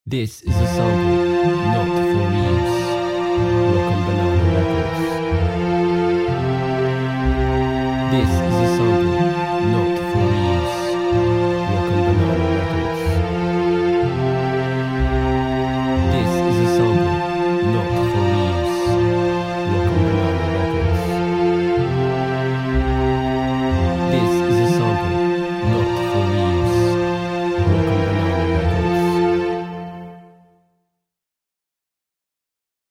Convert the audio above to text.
This is a sample, not for reuse. Rock and Banana Records. This is a sample.